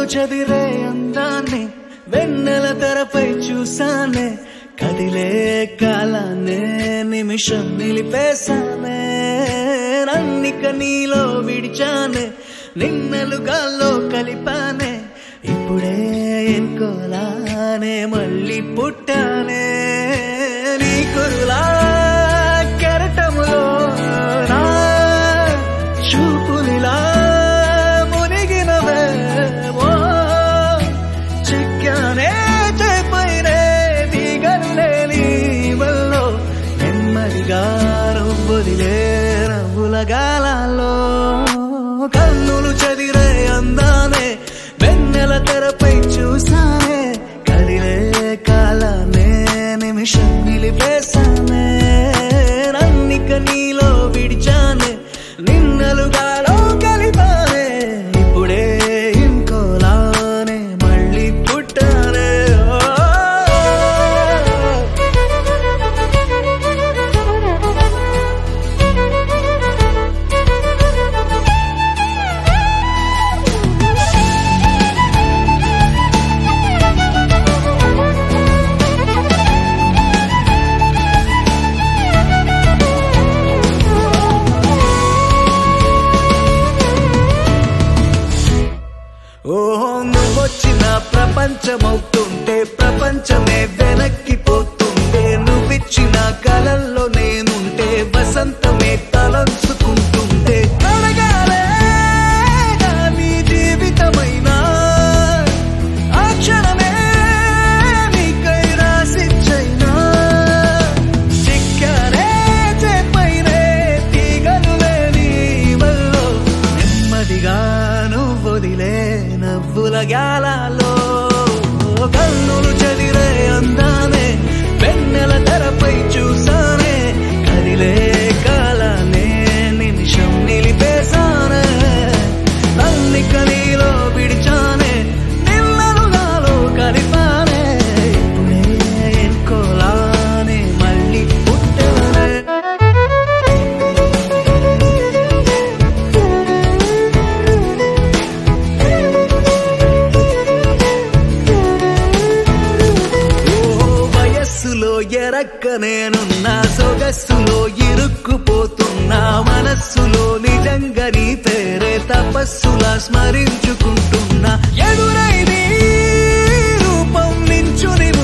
చదిరే అందాన్ని వెన్నెల తెరపై చూసానే కదిలే కాలాన్నే నిమిషం నిలిపేశానే నన్నిక నీలో విడిచానే నిన్నలు గాల్లో కలిపానే ఇప్పుడే ఎన్కోలానే మళ్ళీ పుట్టానే నీ కురులా కెరటములో నా చూపులిలా మునిగినవే ఓ చిక్కానే చేపైనే దిగనులే నీ వల్లో నెమ్మదిగా నవ్వుదిలే నవ్వుల గాలాల్లో కన్నులు చదిరే అందానే వెన్నెల తెరపై చూసానే కదిలే కాలానే నిమిషం నిలిపేశానే నన్నిక నీలో విడిచానే నిన్నలుగాలో కలిపానే ఇప్పుడే ఇంకోలానే మళ్ళీ పుట్టానే ఓహో నువ్వొచ్చిన ప్రపంచమవుతుంటే ప్రపంచమే వెనక్కిపోతుంటే నువ్విచ్చిన కలల్లో నేనుంటే వసంతమే తలంచుకుంటుంటే అడగాలే నీ జీవితమైనా ఆ క్షణమే నీకై రాసిచ్చైనా చిక్కానే చేపైనే తీగనులే నీ వల్లో నెమ్మదిగా నువ్వొదిలే నవ్వుల గాలాలో కన్నులు చదిరే అందానే వెన్నెల తెరపై చూసానే కదిలే కాలానే నిమిషం నిలిపేశానే నన్నిక నీలో విడిచానే నిన్నలు నాలో కలిపానే ఇప్పుడే ఎన్కోలానే మళ్ళీ పుట్టానే ఎరక్క నేనున్నా సొగస్సులో ఇరుక్కుపోతున్నా మనస్సులో నిజంగా నీ పేరే తపస్సులా స్మరించుకుంటున్నా ఎదురై నీ రూపం నించుని